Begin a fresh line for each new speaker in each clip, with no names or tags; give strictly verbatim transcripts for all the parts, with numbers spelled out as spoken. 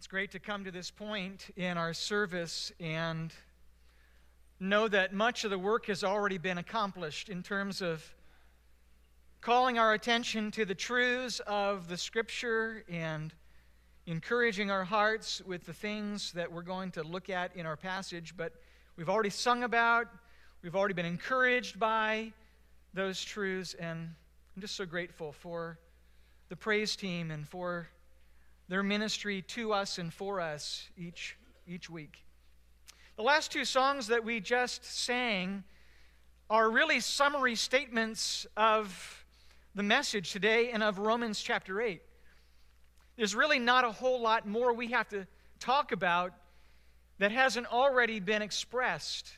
It's great to come to this point in our service and know that much of the work has already been accomplished in terms of calling our attention to the truths of the Scripture and encouraging our hearts with the things that we're going to look at in our passage. But we've already sung about, we've already been encouraged by those truths, and I'm just so grateful for the praise team and for their ministry to us and for us each, each week. The last two songs that we just sang are really summary statements of the message today and of Romans chapter eight. There's really not a whole lot more we have to talk about that hasn't already been expressed.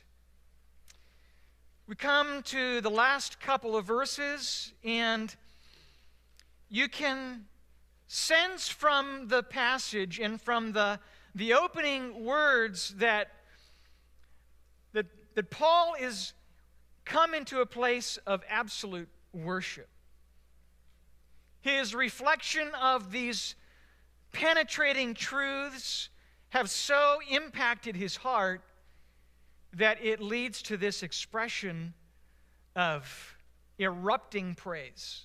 We come to the last couple of verses, and you can sense from the passage and from the, the opening words that, that, that Paul is come into a place of absolute worship. His reflection of these penetrating truths have so impacted his heart that it leads to this expression of erupting praise.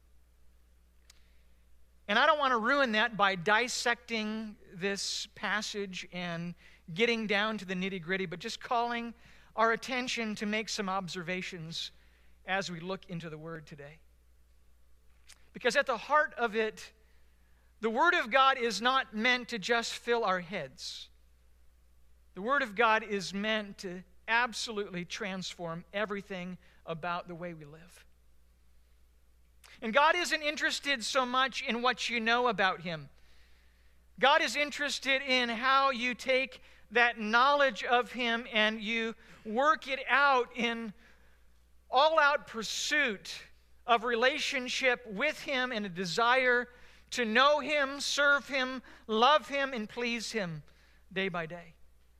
And I don't want to ruin that by dissecting this passage and getting down to the nitty-gritty, but just calling our attention to make some observations as we look into the Word today. Because at the heart of it, the Word of God is not meant to just fill our heads. The Word of God is meant to absolutely transform everything about the way we live. And God isn't interested so much in what you know about Him. God is interested in how you take that knowledge of Him and you work it out in all-out pursuit of relationship with Him and a desire to know Him, serve Him, love Him, and please Him day by day.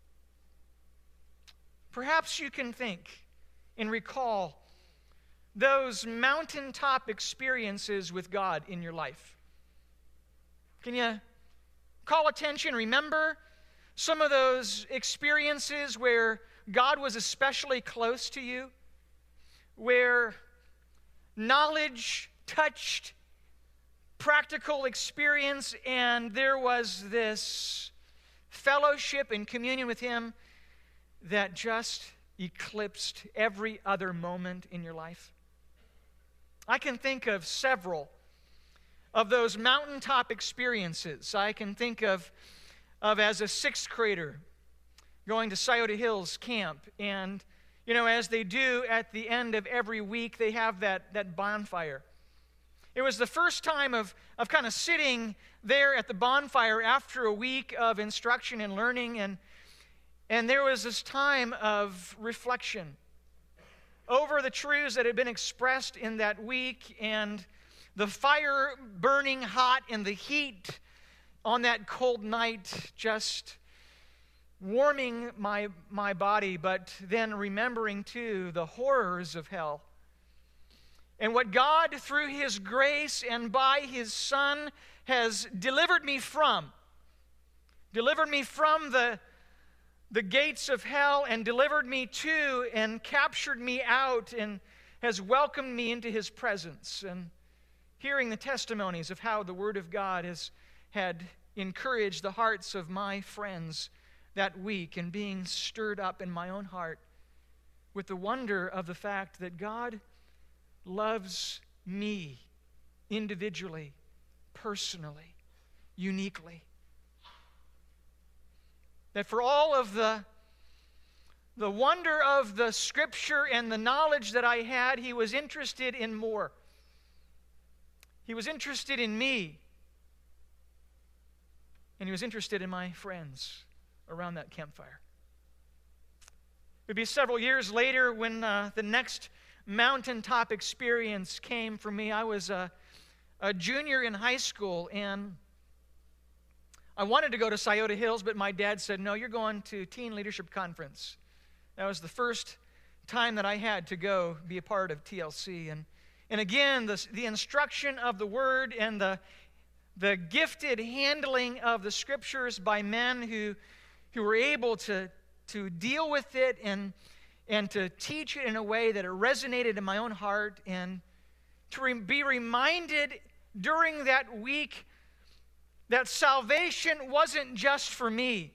Perhaps you can think and recall those mountaintop experiences with God in your life. Can you call attention, remember some of those experiences where God was especially close to you, where knowledge touched practical experience and there was this fellowship and communion with Him that just eclipsed every other moment in your life? I can think of several of those mountaintop experiences. I can think of, of as a sixth grader going to Scioto Hills Camp, and you know, as they do at the end of every week, they have that, that bonfire. It was the first time of, of kind of sitting there at the bonfire after a week of instruction and learning, and, and there was this time of reflection over the truths that had been expressed in that week, and the fire burning hot and the heat on that cold night just warming my, my body, but then remembering too the horrors of hell. And what God, through His grace and by His Son, has delivered me from. Delivered me from the, the gates of hell and delivered me to and captured me out and has welcomed me into His presence. And hearing the testimonies of how the Word of God has had encouraged the hearts of my friends that week, and being stirred up in my own heart with the wonder of the fact that God loves me individually, personally, uniquely. That for all of the, the wonder of the Scripture and the knowledge that I had, He was interested in more. He was interested in me. And He was interested in my friends around that campfire. It would be several years later when uh, the next mountaintop experience came for me. I was a, a junior in high school, and I wanted to go to Scioto Hills, but my dad said, no, you're going to Teen Leadership Conference. That was the first time that I had to go be a part of T L C. And, and again, the, the instruction of the Word and the the gifted handling of the Scriptures by men who, who were able to, to deal with it and, and to teach it in a way that it resonated in my own heart, and to re- be reminded during that week that salvation wasn't just for me.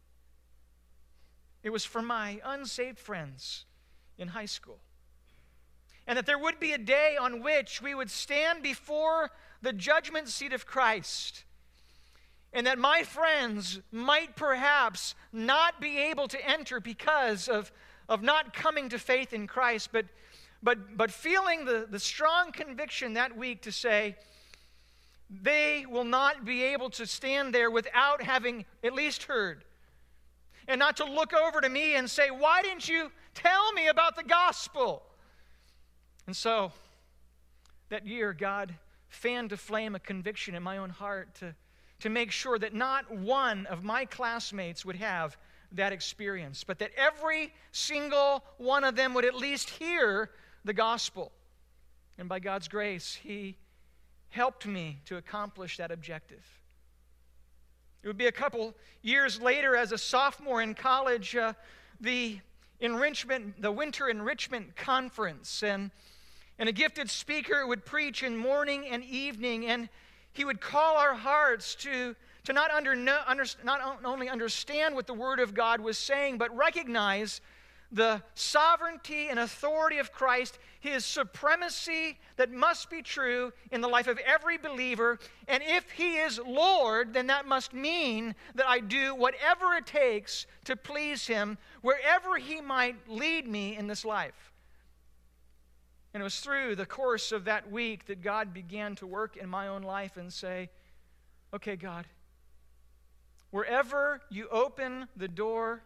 It was for my unsaved friends in high school. And that there would be a day on which we would stand before the judgment seat of Christ, and that my friends might perhaps not be able to enter because of, of not coming to faith in Christ, but, but, but feeling the, the strong conviction that week to say, they will not be able to stand there without having at least heard. And not to look over to me and say, why didn't you tell me about the gospel? And so, that year, God fanned to flame a conviction in my own heart to, to make sure that not one of my classmates would have that experience, but that every single one of them would at least hear the gospel. And by God's grace, He helped me to accomplish that objective. It would be a couple years later, as a sophomore in college, uh, the enrichment, the Winter Enrichment Conference, and, and a gifted speaker would preach in morning and evening, and he would call our hearts to, to not, under, no, under, not only understand what the Word of God was saying, but recognize the sovereignty and authority of Christ, His supremacy that must be true in the life of every believer. And if He is Lord, then that must mean that I do whatever it takes to please Him, wherever He might lead me in this life. And it was through the course of that week that God began to work in my own life and say, okay, God, wherever you open the door,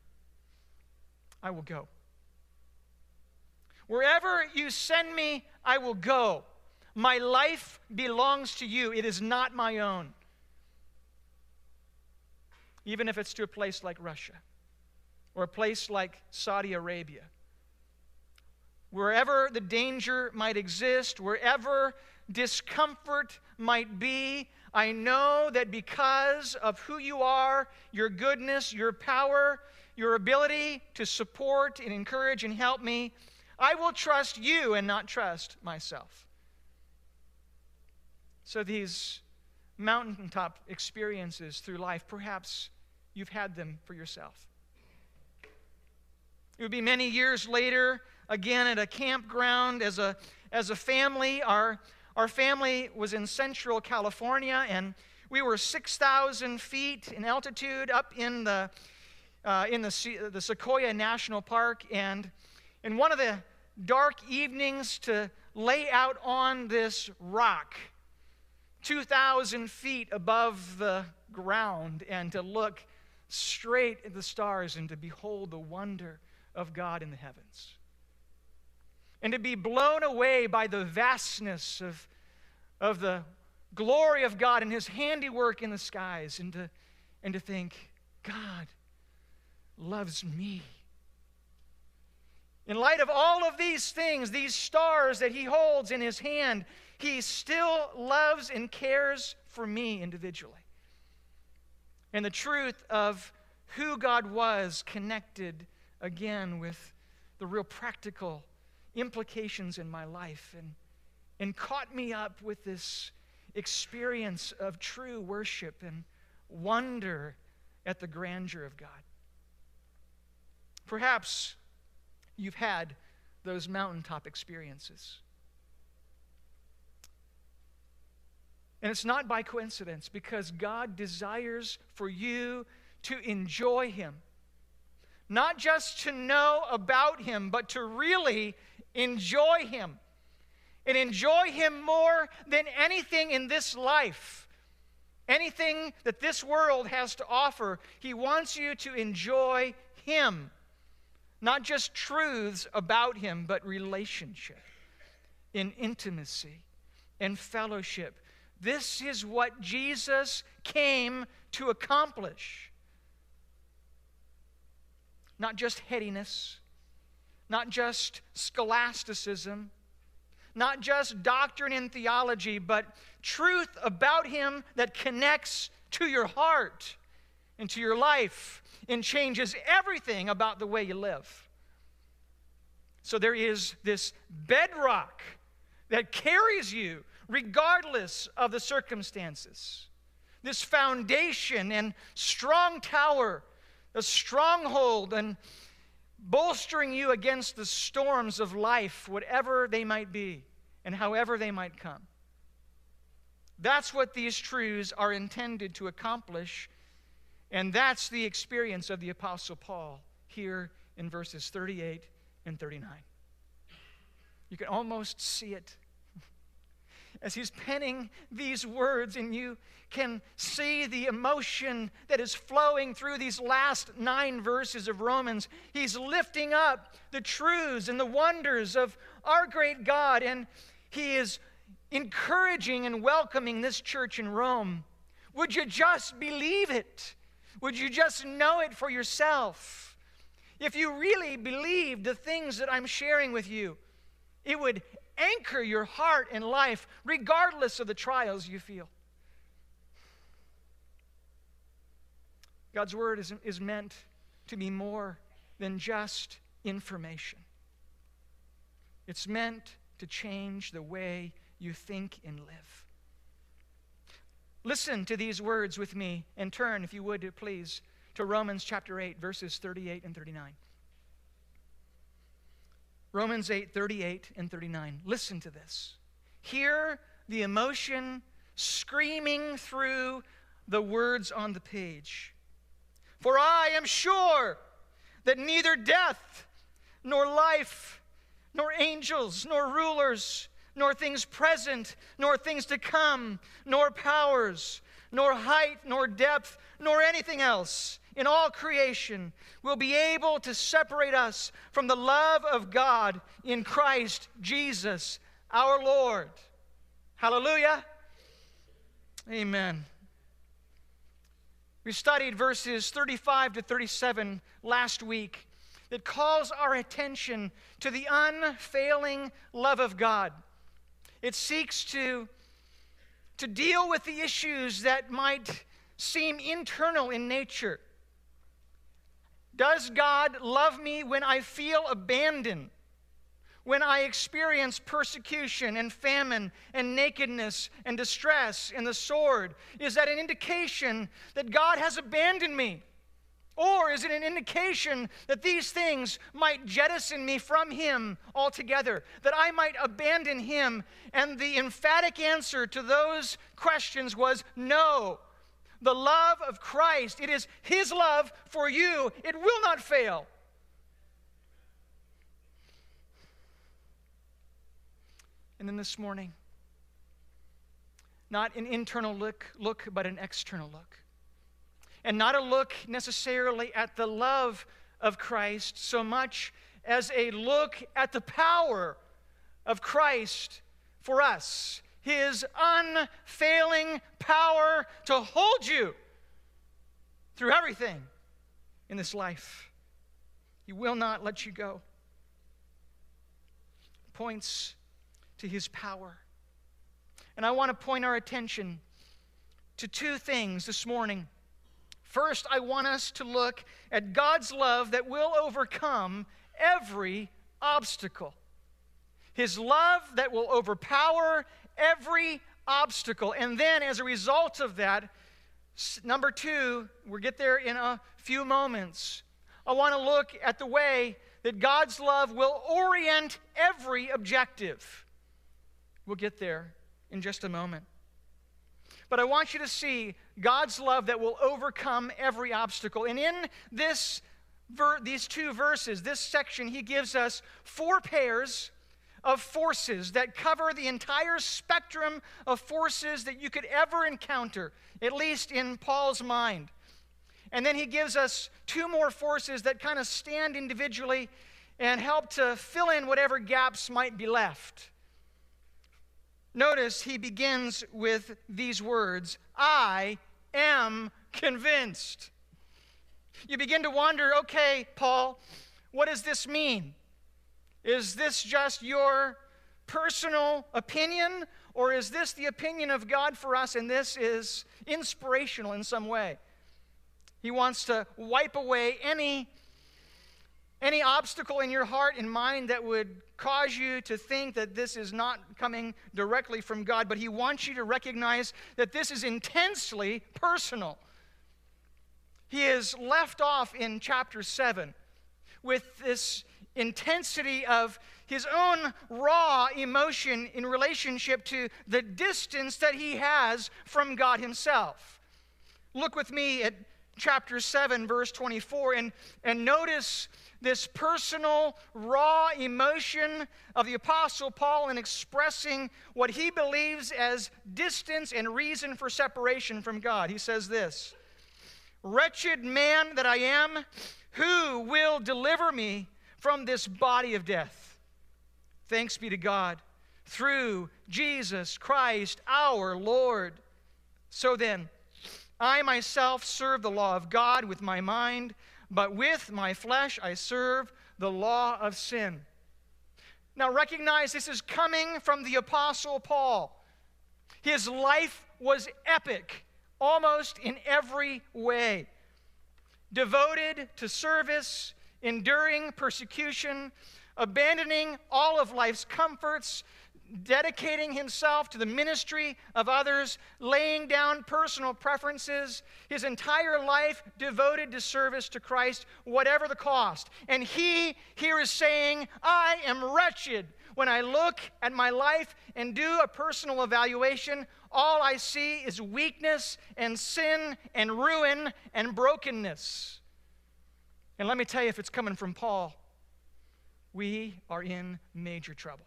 I will go. Wherever you send me, I will go. My life belongs to you. It is not my own. Even if it's to a place like Russia or a place like Saudi Arabia. Wherever the danger might exist, wherever discomfort might be, I know that because of who you are, your goodness, your power, your ability to support and encourage and help me, I will trust you and not trust myself. So these mountaintop experiences through life, perhaps you've had them for yourself. It would be many years later, again at a campground as a, as a family. Our, our family was in Central California, and we were six thousand feet in altitude up in the Uh, in the, the Sequoia National Park, and in one of the dark evenings to lay out on this rock two thousand feet above the ground and to look straight at the stars and to behold the wonder of God in the heavens. And to be blown away by the vastness of, of the glory of God and His handiwork in the skies, and to, and to think, God loves me. In light of all of these things, these stars that He holds in His hand, He still loves and cares for me individually. And the truth of who God was connected again with the real practical implications in my life, and, and caught me up with this experience of true worship and wonder at the grandeur of God. Perhaps you've had those mountaintop experiences. And it's not by coincidence, because God desires for you to enjoy Him. Not just to know about Him, but to really enjoy Him. And enjoy Him more than anything in this life. Anything that this world has to offer. He wants you to enjoy Him. Not just truths about Him, but relationship, in intimacy, and fellowship. This is what Jesus came to accomplish. Not just headiness, not just scholasticism, not just doctrine and theology, but truth about him that connects to your heart and to your life and changes everything about the way you live. So there is this bedrock that carries you regardless of the circumstances. This foundation and strong tower, a stronghold, and bolstering you against the storms of life, whatever they might be and however they might come. That's what these truths are intended to accomplish, and that's the experience of the Apostle Paul here in verses thirty-eight and thirty-nine. You can almost see it as he's penning these words, and you can see the emotion that is flowing through these last nine verses of Romans. He's lifting up the truths and the wonders of our great God, and he is encouraging and welcoming this church in Rome. Would you just believe it? Would you just know it for yourself? If you really believed the things that I'm sharing with you, it would anchor your heart and life regardless of the trials you feel. God's word is, is meant to be more than just information. It's meant to change the way you think and live. Listen to these words with me and turn, if you would, please, to Romans chapter eight, verses thirty-eight and thirty-nine. Romans eight, thirty-eight and thirty-nine. Listen to this. Hear the emotion screaming through the words on the page. For I am sure that neither death, nor life, nor angels, nor rulers, nor things present, nor things to come, nor powers, nor height, nor depth, nor anything else in all creation will be able to separate us from the love of God in Christ Jesus our Lord. Hallelujah. Amen. We studied verses thirty-five to thirty-seven last week that calls our attention to the unfailing love of God. It seeks to, to deal with the issues that might seem internal in nature. Does God love me when I feel abandoned? When I experience persecution and famine and nakedness and distress and the sword? Is that an indication that God has abandoned me? Or is it an indication that these things might jettison me from Him altogether, that I might abandon Him? And the emphatic answer to those questions was no. The love of Christ, it is His love for you. It will not fail. And then this morning, not an internal look, look, but an external look. And not a look necessarily at the love of Christ so much as a look at the power of Christ for us. His unfailing power to hold you through everything in this life. He will not let you go. Points to His power. And I want to point our attention to two things this morning. First, I want us to look at God's love that will overcome every obstacle. His love that will overpower every obstacle. And then, as a result of that, number two, we'll get there in a few moments. I want to look at the way that God's love will orient every objective. We'll get there in just a moment. But I want you to see God's love that will overcome every obstacle. And in this, ver- these two verses, this section, he gives us four pairs of forces that cover the entire spectrum of forces that you could ever encounter, at least in Paul's mind. And then he gives us two more forces that kind of stand individually and help to fill in whatever gaps might be left. Notice he begins with these words, I am convinced. You begin to wonder, okay, Paul, what does this mean? Is this just your personal opinion, Or is this the opinion of God for us, and this is inspirational in some way? He wants to wipe away any, any obstacle in your heart and mind that would cause you to think that this is not coming directly from God, but he wants you to recognize that this is intensely personal. He is left off in chapter seven with this intensity of his own raw emotion in relationship to the distance that he has from God himself. Look with me at chapter seven, verse twenty-four, and, and notice this personal, raw emotion of the Apostle Paul in expressing what he believes as distance and reason for separation from God. He says this, "Wretched man that I am, who will deliver me from this body of death? Thanks be to God, through Jesus Christ our Lord. So then, I myself serve the law of God with my mind, but with my flesh I serve the law of sin." Now recognize this is coming from the Apostle Paul. His life was epic, almost in every way. Devoted to service, enduring persecution, abandoning all of life's comforts, dedicating himself to the ministry of others, laying down personal preferences, his entire life devoted to service to Christ, whatever the cost. And he here is saying, I am wretched. When I look at my life and do a personal evaluation, all I see is weakness and sin and ruin and brokenness. And let me tell you, if it's coming from Paul, we are in major trouble.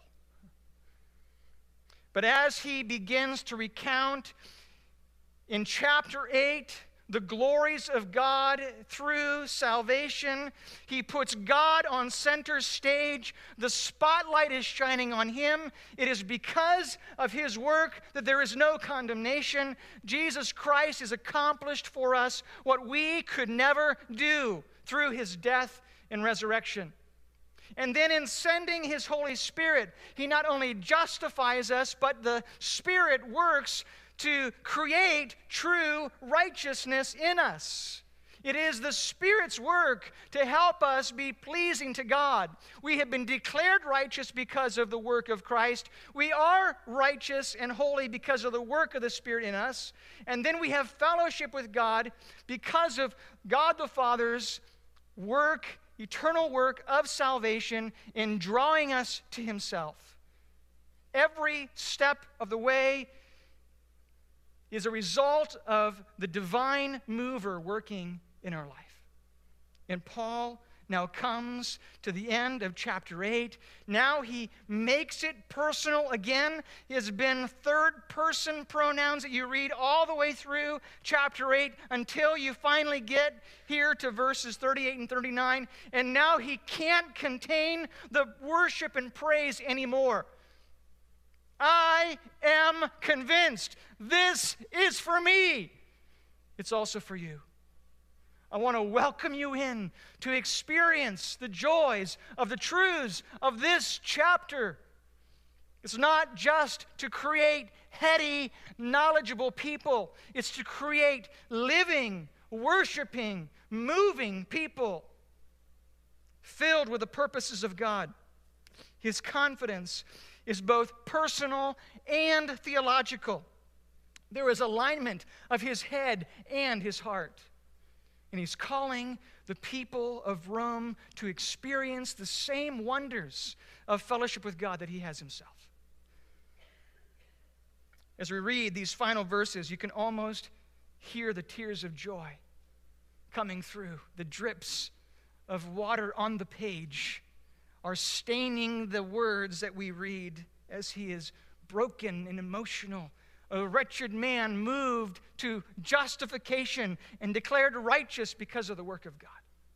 But as he begins to recount in chapter eight the glories of God through salvation, he puts God on center stage. The spotlight is shining on him. It is because of his work that there is no condemnation. Jesus Christ has accomplished for us what we could never do through his death and resurrection. And then in sending his Holy Spirit, he not only justifies us, but the Spirit works to create true righteousness in us. It is the Spirit's work to help us be pleasing to God. We have been declared righteous because of the work of Christ. We are righteous and holy because of the work of the Spirit in us. And then we have fellowship with God because of God the Father's work, eternal work of salvation in drawing us to himself. Every step of the way is a result of the divine mover working in our life. And Paul now comes to the end of chapter eight. Now he makes it personal again. It has been third-person pronouns that you read all the way through chapter eight until you finally get here to verses thirty-eight and thirty-nine. And now he can't contain the worship and praise anymore. I am convinced this is for me. It's also for you. I want to welcome you in to experience the joys of the truths of this chapter. It's not just to create heady, knowledgeable people. It's to create living, worshiping, moving people filled with the purposes of God. His confidence is both personal and theological. There is alignment of his head and his heart. And he's calling the people of Rome to experience the same wonders of fellowship with God that he has himself. As we read these final verses, you can almost hear the tears of joy coming through. The drips of water on the page are staining the words that we read as he is broken and emotional. A wretched man moved to justification and declared righteous because of the work of God.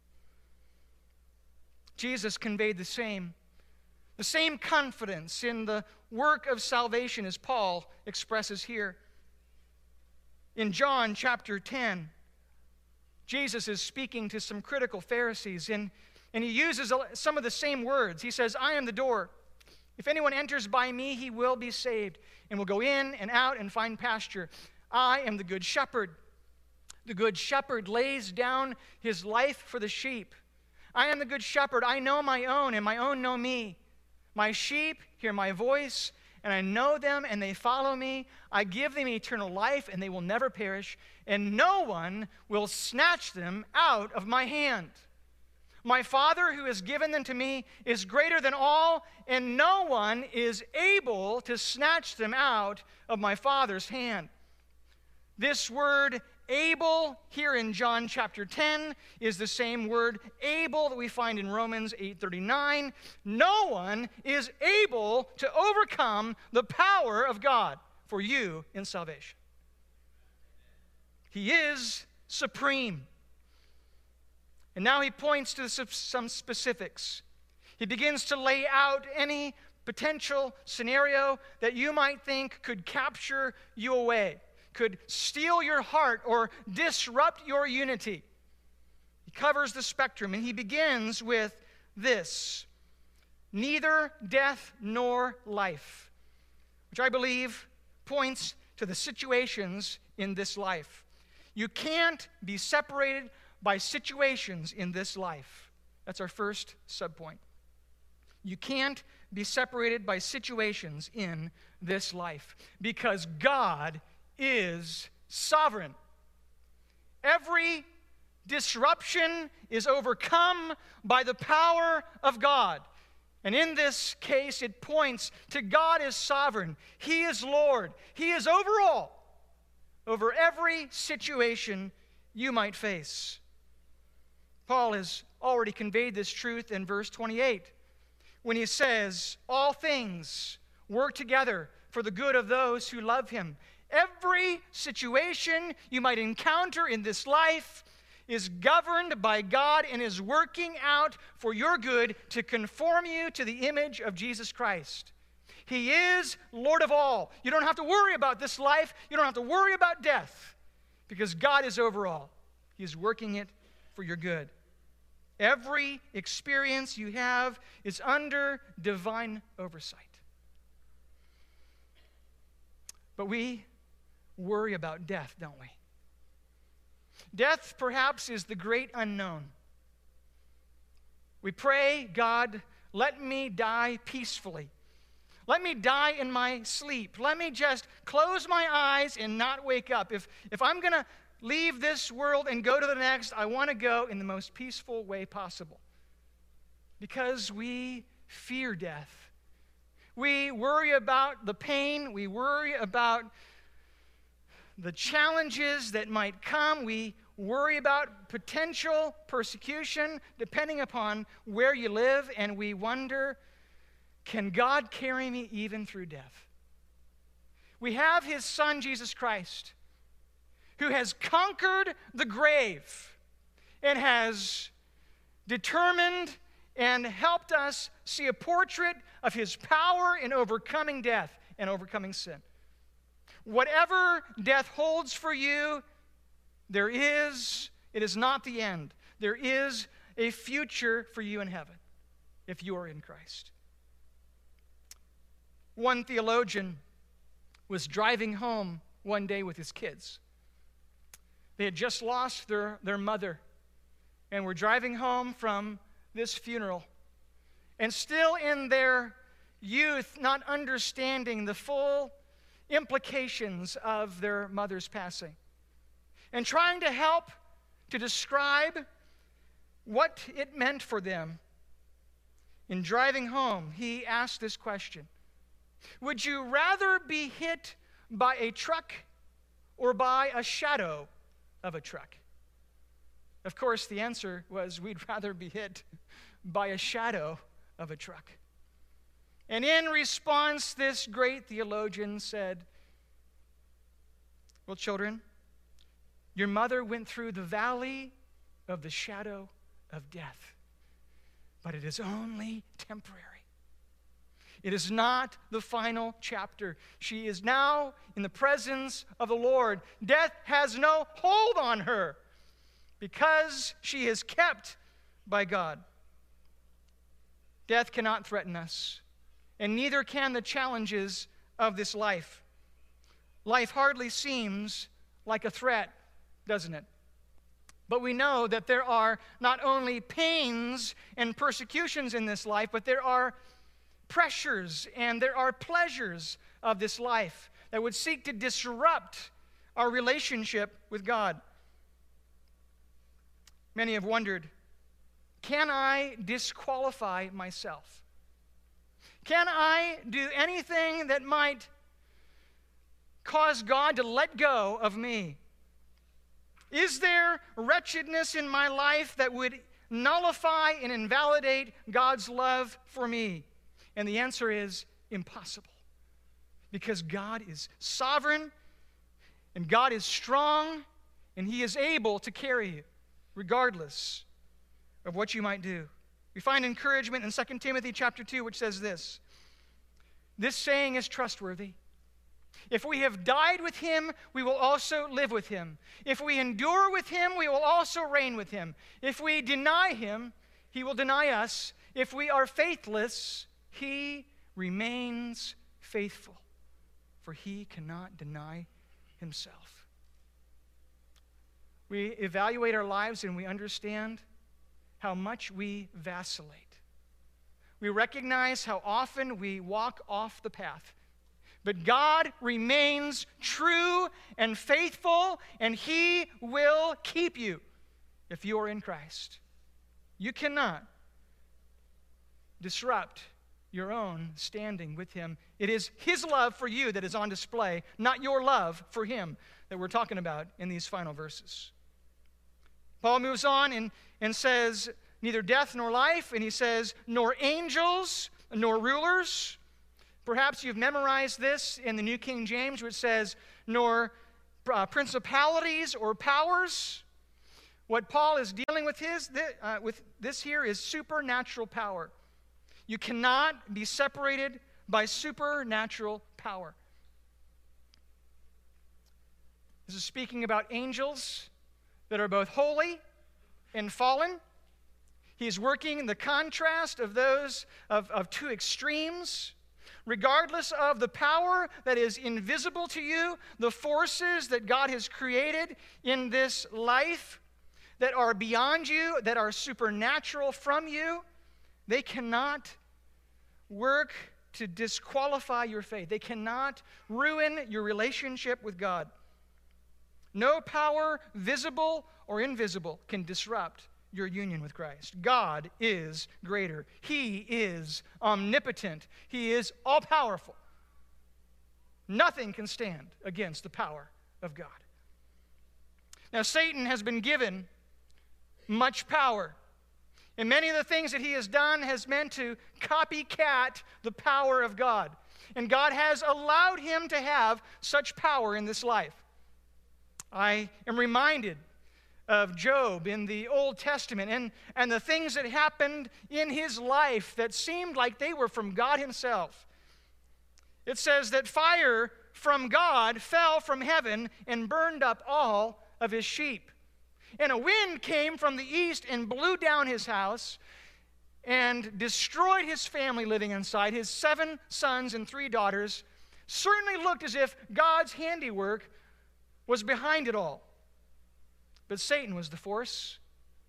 Jesus conveyed the same, the same confidence in the work of salvation as Paul expresses here. In John chapter ten, Jesus is speaking to some critical Pharisees, and, and he uses some of the same words. He says, I am the door. If anyone enters by me, he will be saved, and will go in and out and find pasture. I am the good shepherd. The good shepherd lays down his life for the sheep. I am the good shepherd. I know my own, and my own know me. My sheep hear my voice, and I know them, and they follow me. I give them eternal life, and they will never perish, and no one will snatch them out of my hand. My Father who has given them to me is greater than all, and no one is able to snatch them out of my Father's hand. This word able here in John chapter ten is the same word able that we find in Romans eight thirty-nine. No one is able to overcome the power of God for you in salvation. He is supreme. And now he points to some specifics. He begins to lay out any potential scenario that you might think could capture you away, could steal your heart or disrupt your unity. He covers the spectrum, and he begins with this: neither death nor life, which I believe points to the situations in this life. You can't be separated by situations in this life. That's our first subpoint. You can't be separated by situations in this life because God is sovereign. Every disruption is overcome by the power of God. And in this case, it points to God is sovereign. He is Lord. He is over all, over every situation you might face. Paul has already conveyed this truth in verse twenty-eight when he says, all things work together for the good of those who love him. Every situation you might encounter in this life is governed by God and is working out for your good to conform you to the image of Jesus Christ. He is Lord of all. You don't have to worry about this life. You don't have to worry about death because God is over all. He is working it for your good. Every experience you have is under divine oversight. But we worry about death, don't we? Death, perhaps, is the great unknown. We pray, God, let me die peacefully. Let me die in my sleep. Let me just close my eyes and not wake up. If, if I'm going to leave this world and go to the next, I want to go in the most peaceful way possible. Because we fear death. We worry about the pain. We worry about the challenges that might come. We worry about potential persecution depending upon where you live. And we wonder, can God carry me even through death? We have his Son, Jesus Christ, who has conquered the grave and has determined and helped us see a portrait of his power in overcoming death and overcoming sin. Whatever death holds for you, there is, it is not the end. There is a future for you in heaven if you are in Christ. One theologian was driving home one day with his kids. They had just lost their, their mother and were driving home from this funeral. And still in their youth, not understanding the full implications of their mother's passing. And trying to help to describe what it meant for them. In driving home, he asked this question: would you rather be hit by a truck or by a shadow of a truck? Of course, the answer was we'd rather be hit by a shadow of a truck. And in response, this great theologian said, well, children, your mother went through the valley of the shadow of death, but it is only temporary. It is not the final chapter. She is now in the presence of the Lord. Death has no hold on her because she is kept by God. Death cannot threaten us. and neither can the challenges of this life. Life hardly seems like a threat, doesn't it? But we know that there are not only pains and persecutions in this life, but there are pressures and there are pleasures of this life that would seek to disrupt our relationship with God. Many have wondered, can I disqualify myself? Can I do anything that might cause God to let go of me? Is there wretchedness in my life that would nullify and invalidate God's love for me? And the answer is impossible. Because God is sovereign, and God is strong, and He is able to carry you, regardless of what you might do. We find encouragement in Second Timothy chapter two, which says this, "This saying is trustworthy. If we have died with Him, we will also live with Him. If we endure with Him, we will also reign with Him. If we deny Him, He will deny us. If we are faithless, He remains faithful, for He cannot deny Himself." We evaluate our lives and we understand how much we vacillate. We recognize how often we walk off the path. But God remains true and faithful, and He will keep you if you are in Christ. You cannot disrupt your own standing with Him. It is His love for you that is on display, not your love for Him, that we're talking about in these final verses. Paul moves on and, and says, neither death nor life, and he says, nor angels, nor rulers. Perhaps you've memorized this in the New King James, which says, nor uh, principalities or powers. What Paul is dealing with, his, uh, with this here is supernatural power. You cannot be separated by supernatural power. This is speaking about angels that are both holy and fallen. He is working the contrast of those of, of two extremes. Regardless of the power that is invisible to you, the forces that God has created in this life that are beyond you, that are supernatural from you, they cannot work to disqualify your faith. They cannot ruin your relationship with God. No power, visible or invisible, can disrupt your union with Christ. God is greater. He is omnipotent. He is all-powerful. Nothing can stand against the power of God. Now, Satan has been given much power. And many of the things that he has done has meant to copycat the power of God. And God has allowed him to have such power in this life. I am reminded of Job in the Old Testament and, and the things that happened in his life that seemed like they were from God Himself. It says that fire from God fell from heaven and burned up all of his sheep. And a wind came from the east and blew down his house and destroyed his family living inside. His seven sons and three daughters certainly looked as if God's handiwork was behind it all. But Satan was the force.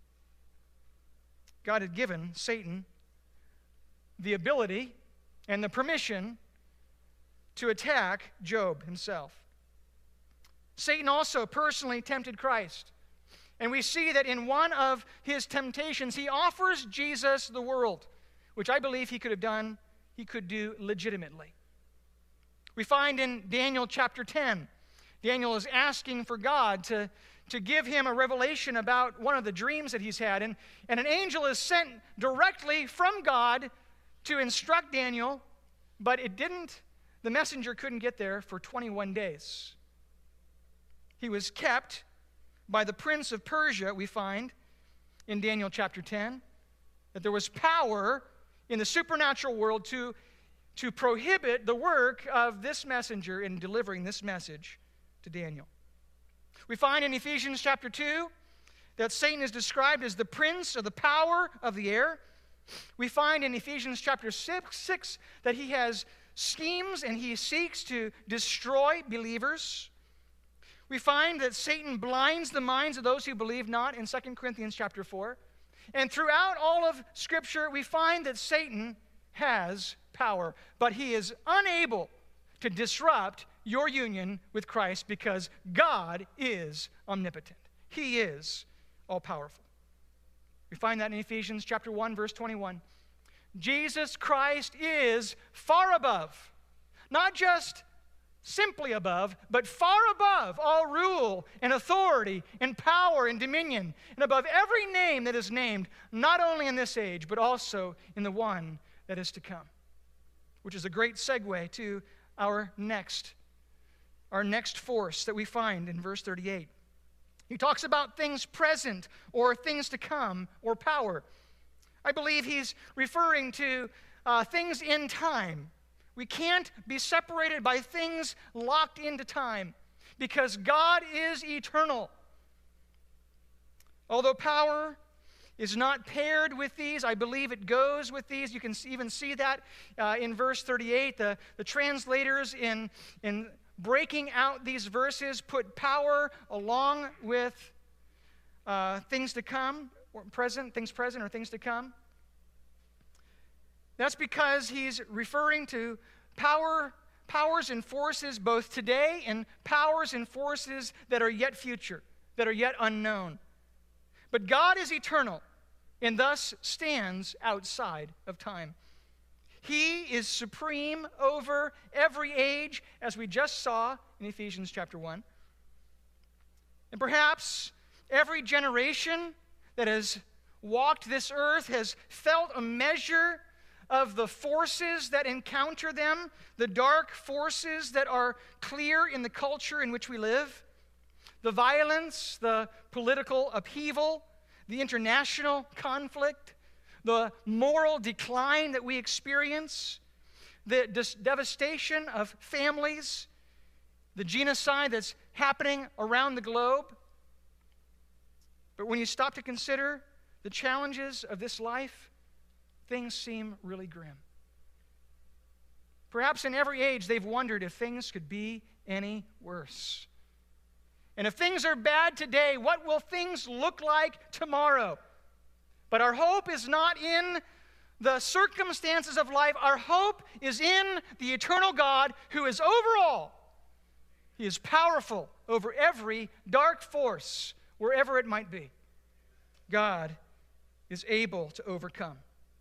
God had given Satan the ability and the permission to attack Job himself. Satan also personally tempted Christ. And we see that in one of his temptations, he offers Jesus the world, which I believe he could have done, he could do legitimately. We find in Daniel chapter ten, Daniel is asking for God to, to give him a revelation about one of the dreams that he's had. And, and an angel is sent directly from God to instruct Daniel, but it didn't, the messenger couldn't get there for twenty-one days. He was kept by the prince of Persia, we find in Daniel chapter ten, that there was power in the supernatural world to, to prohibit the work of this messenger in delivering this message to Daniel. We find in Ephesians chapter two that Satan is described as the prince of the power of the air. We find in Ephesians chapter six, six that he has schemes and he seeks to destroy believers. We find that Satan blinds the minds of those who believe not in Second Corinthians chapter four. And throughout all of Scripture, we find that Satan has power, but he is unable to disrupt your union with Christ because God is omnipotent. He is all-powerful. We find that in Ephesians chapter one, verse twenty-one. Jesus Christ is far above, not just simply above, but far above all rule and authority and power and dominion, and above every name that is named, not only in this age, but also in the one that is to come. Which is a great segue to our next, our next force that we find in verse thirty-eight. He talks about things present or things to come or power. I believe he's referring to uh, things in time. We can't be separated by things locked into time because God is eternal. Although power is not paired with these, I believe it goes with these. You can even see that uh, in verse thirty-eight. The, the translators in, in breaking out these verses put power along with uh, things to come, or present, things present or things to come. That's because he's referring to power, powers and forces both today and powers and forces that are yet future, that are yet unknown. But God is eternal and thus stands outside of time. He is supreme over every age, as we just saw in Ephesians chapter one. And perhaps every generation that has walked this earth has felt a measure of the forces that encounter them, the dark forces that are clear in the culture in which we live, the violence, the political upheaval, the international conflict, the moral decline that we experience, the dis- devastation of families, the genocide that's happening around the globe. But when you stop to consider the challenges of this life, things seem really grim. Perhaps in every age they've wondered if things could be any worse. And if things are bad today, what will things look like tomorrow? But our hope is not in the circumstances of life. Our hope is in the eternal God who is over all. He is powerful over every dark force, wherever it might be. God is able to overcome.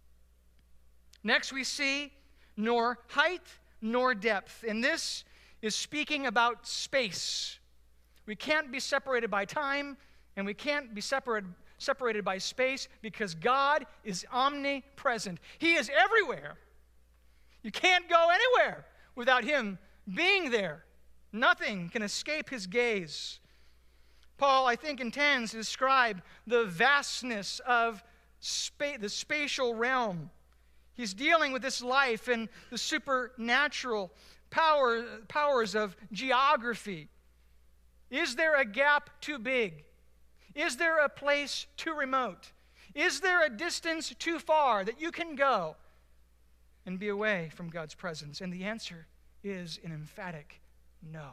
Next we see nor height nor depth. And this is speaking about space. We can't be separated by time, and we can't be separated separated by space because God is omnipresent. He is everywhere. You can't go anywhere without him being there. Nothing can escape his gaze. Paul, I think, intends to describe the vastness of spa- the spatial realm. He's dealing with this life and the supernatural power, powers of geography. Is there a gap too big? Is there a place too remote? Is there a distance too far that you can go and be away from God's presence? And the answer is an emphatic no.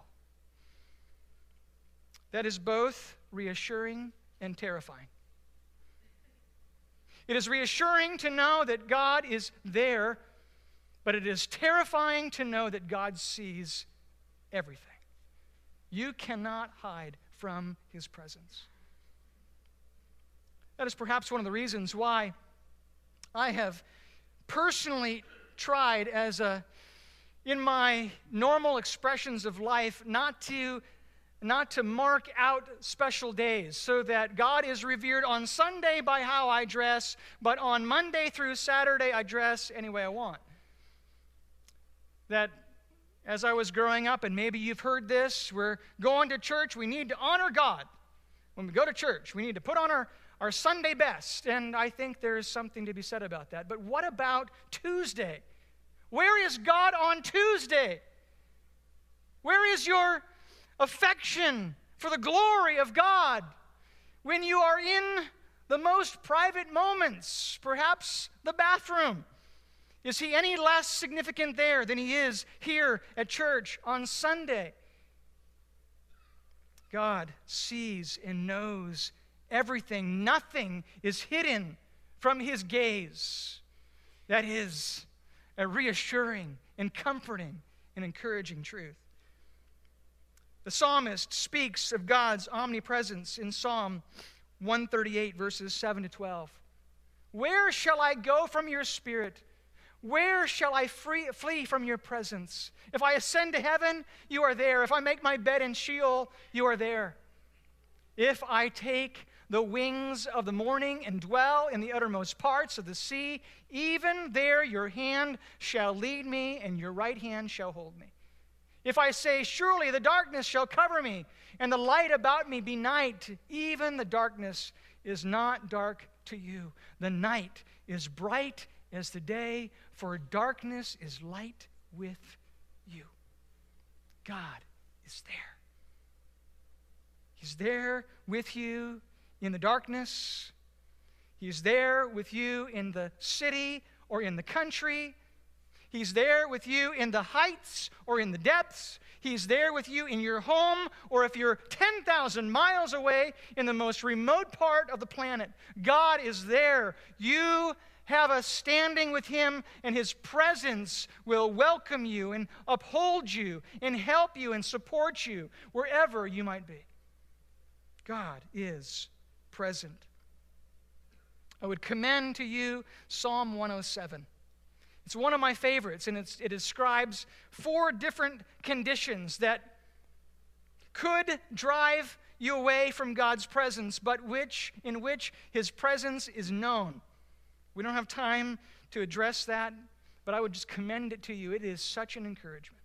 That is both reassuring and terrifying. It is reassuring to know that God is there, but it is terrifying to know that God sees everything. You cannot hide from his presence. That is perhaps one of the reasons why I have personally tried as a, in my normal expressions of life, not to, not to mark out special days so that God is revered on Sunday by how I dress, but on Monday through Saturday I dress any way I want. That as I was growing up, and maybe you've heard this, we're going to church, we need to honor God. When we go to church, we need to put on our our Sunday best, and I think there's something to be said about that. But what about Tuesday? Where is God on Tuesday? Where is your affection for the glory of God when you are in the most private moments, perhaps the bathroom. Is he any less significant there than he is here at church on Sunday? God sees and knows everything. Nothing is hidden from his gaze. That is a reassuring and comforting and encouraging truth. The psalmist speaks of God's omnipresence in Psalm one thirty-eight, verses seven to twelve. Where shall I go from your spirit? Where shall I free, flee from your presence? If I ascend to heaven, you are there. If I make my bed in Sheol, you are there. If I take the wings of the morning and dwell in the uttermost parts of the sea, even there your hand shall lead me, and your right hand shall hold me. If I say, surely the darkness shall cover me, and the light about me be night, even the darkness is not dark to you. The night is bright as the day, for darkness is light with you. God is there. He's there with you in the darkness. He's there with you in the city or in the country. He's there with you in the heights or in the depths. He's there with you in your home, or if you're ten thousand miles away in the most remote part of the planet. God is there. You have a standing with him, and his presence will welcome you and uphold you and help you and support you wherever you might be. God is present. I would commend to you Psalm one oh seven. It's one of my favorites, and it's, it describes four different conditions that could drive you away from God's presence, but which in which his presence is known. We don't have time to address that, but I would just commend it to you. It is such an encouragement.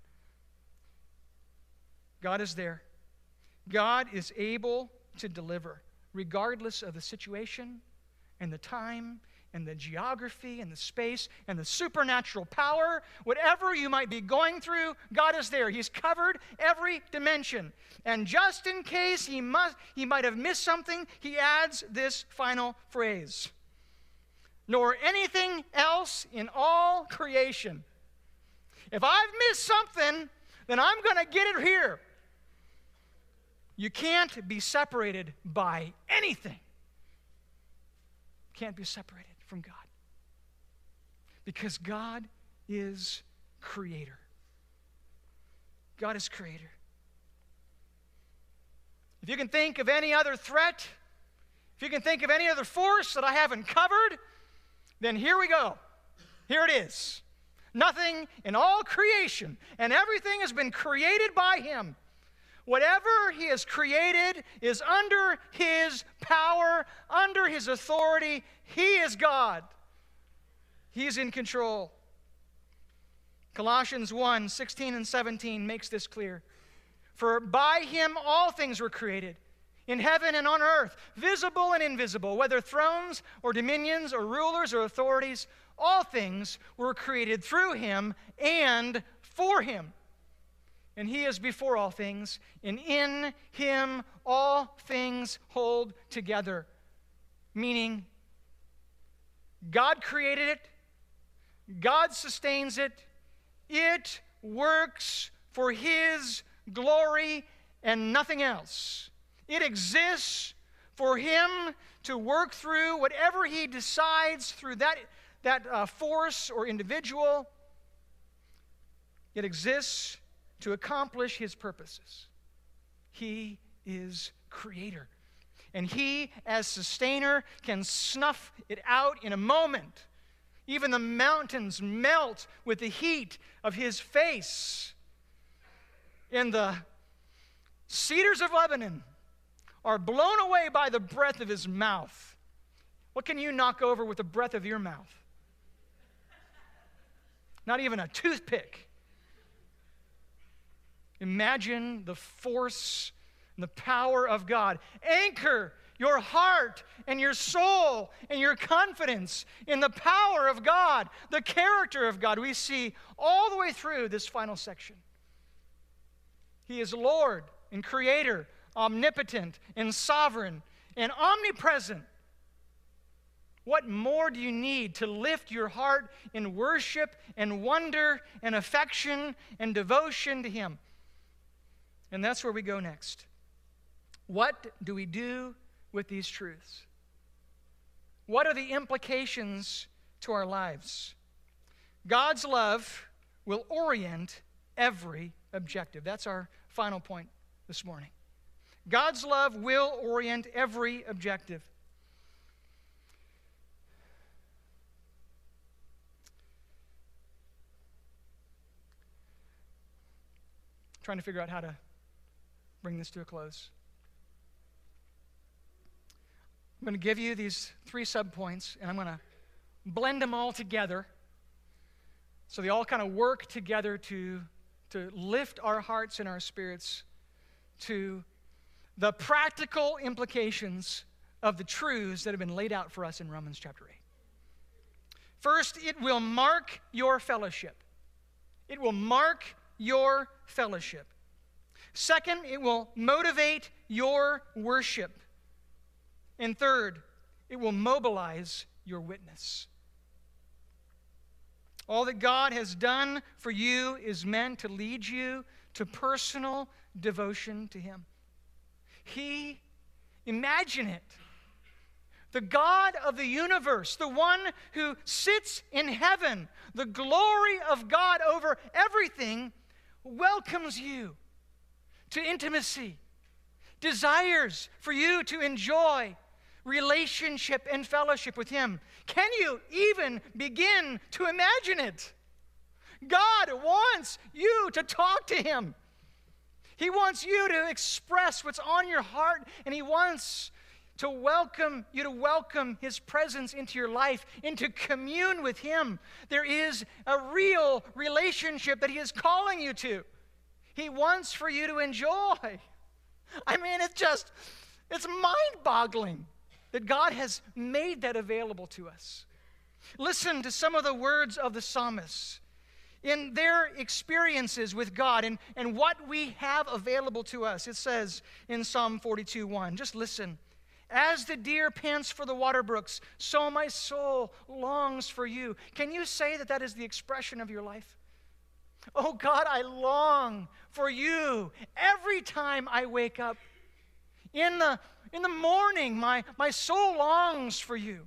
God is there. God is able to deliver, regardless of the situation and the time and the geography and the space and the supernatural power. Whatever you might be going through, God is there. He's covered every dimension. And just in case he must, he might have missed something, he adds this final phrase. Nor anything else in all creation. If I've missed something, then I'm going to get it here. You can't be separated by anything. Can't be separated from God. Because God is creator. God is creator. If you can think of any other threat, if you can think of any other force that I haven't covered, then here we go. Here it is. Nothing in all creation, and everything has been created by him. Whatever he has created is under his power, under his authority. He is God. He is in control. Colossians one, sixteen and seventeen makes this clear. For by him all things were created, in heaven and on earth, visible and invisible, whether thrones or dominions or rulers or authorities, all things were created through him and for him. And he is before all things, and in him all things hold together. Meaning, God created it, God sustains it, it works for his glory and nothing else. It exists for him to work through whatever he decides through that, that uh, force or individual. It exists to accomplish his purposes. He is creator. And he, as sustainer, can snuff it out in a moment. Even the mountains melt with the heat of his face. And the cedars of Lebanon are blown away by the breath of his mouth. What can you knock over with the breath of your mouth? Not even a toothpick. Imagine the force and the power of God. Anchor your heart and your soul and your confidence in the power of God, the character of God. We see all the way through this final section. He is Lord and Creator, omnipotent and sovereign and omnipresent. What more do you need to lift your heart in worship and wonder and affection and devotion to Him? And that's where we go next. What do we do with these truths? What are the implications to our lives? God's love will orient every objective. That's our final point this morning. God's love will orient every objective. Trying to figure out how to bring this to a close. I'm going to give you these three subpoints, and I'm going to blend them all together so they all kind of work together to, to lift our hearts and our spirits to the practical implications of the truths that have been laid out for us in Romans chapter eight. First, it will mark your fellowship. It will mark your fellowship. Second, it will motivate your worship. And third, it will mobilize your witness. All that God has done for you is meant to lead you to personal devotion to Him. He, imagine it, the God of the universe, the one who sits in heaven, the glory of God over everything, welcomes you to intimacy, desires for you to enjoy relationship and fellowship with Him. Can you even begin to imagine it? God wants you to talk to Him. He wants you to express what's on your heart, and He wants to welcome you to welcome His presence into your life, into commune with Him. There is a real relationship that He is calling you to. He wants for you to enjoy. I mean, it's just, it's mind-boggling that God has made that available to us. Listen to some of the words of the psalmists in their experiences with God and, and what we have available to us. It says in Psalm forty-two one, just listen. As the deer pants for the water brooks, so my soul longs for you. Can you say that that is the expression of your life? Oh God, I long for you every time I wake up. In the, in the morning, my, my soul longs for you.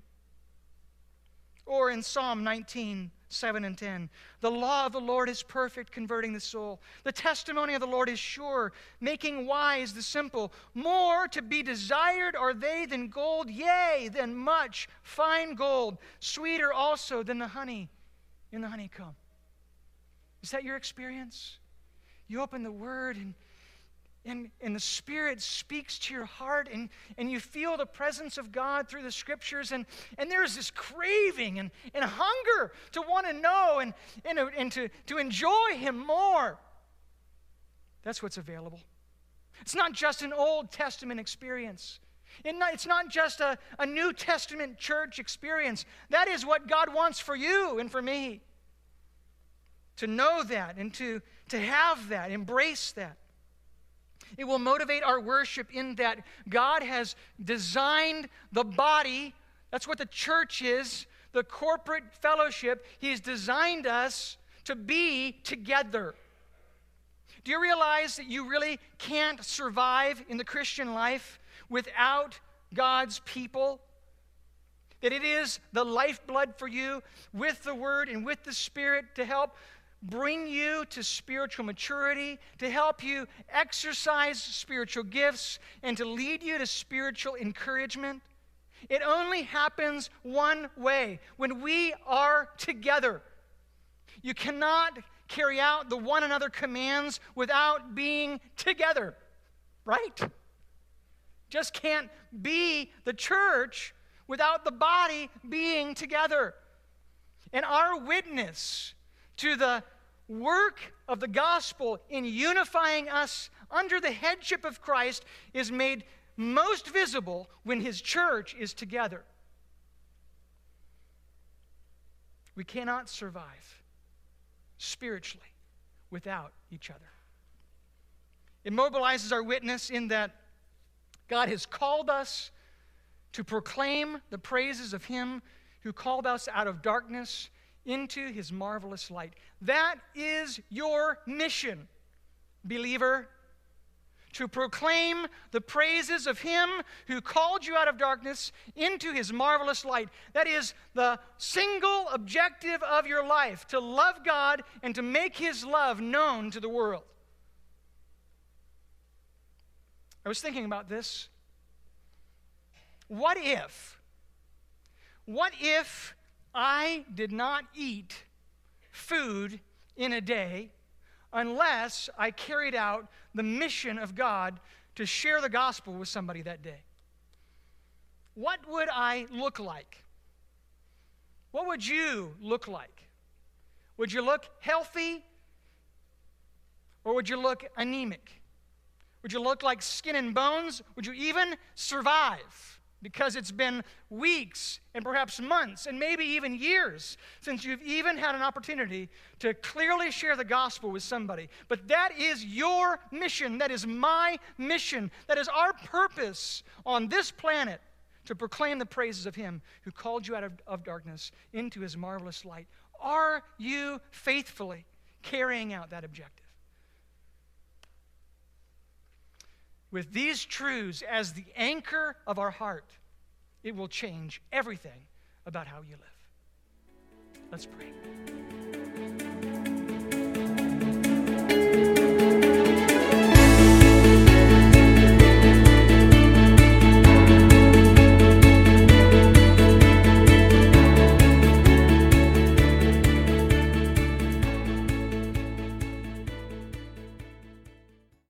Or in Psalm nineteen, seven and ten, the law of the Lord is perfect, converting the soul. The testimony of the Lord is sure, making wise the simple. More to be desired are they than gold, yea, than much fine gold, sweeter also than the honey in the honeycomb. Is that your experience? You open the Word and, and, and the Spirit speaks to your heart and, and you feel the presence of God through the Scriptures and, and there's this craving and, and hunger to want to know and, and, and to, to enjoy Him more. That's what's available. It's not just an Old Testament experience. It's not just a, a New Testament church experience. That is what God wants for you and for me. To know that and to, to have that, embrace that. It will motivate our worship in that God has designed the body. That's what the church is, the corporate fellowship. He's designed us to be together. Do you realize that you really can't survive in the Christian life without God's people? That it is the lifeblood for you with the Word and with the Spirit to help bring you to spiritual maturity, to help you exercise spiritual gifts, and to lead you to spiritual encouragement. It only happens one way, when we are together. You cannot carry out the one another commands without being together, right? Just can't be the church without the body being together. And our witness to the work of the gospel in unifying us under the headship of Christ is made most visible when His church is together. We cannot survive spiritually without each other. It mobilizes our witness in that God has called us to proclaim the praises of him who called us out of darkness into his marvelous light. That is your mission, believer. To proclaim the praises of him who called you out of darkness into his marvelous light. That is the single objective of your life, to love God and to make his love known to the world. I was thinking about this. What if, what if I did not eat food in a day unless I carried out the mission of God to share the gospel with somebody that day? What would I look like? What would you look like? Would you look healthy? Or would you look anemic? Would you look like skin and bones? Would you even survive? Because it's been weeks and perhaps months and maybe even years since you've even had an opportunity to clearly share the gospel with somebody. But that is your mission. That is my mission. That is our purpose on this planet, to proclaim the praises of him who called you out of, of darkness into his marvelous light. Are you faithfully carrying out that objective? With these truths as the anchor of our heart, it will change everything about how you live. Let's pray.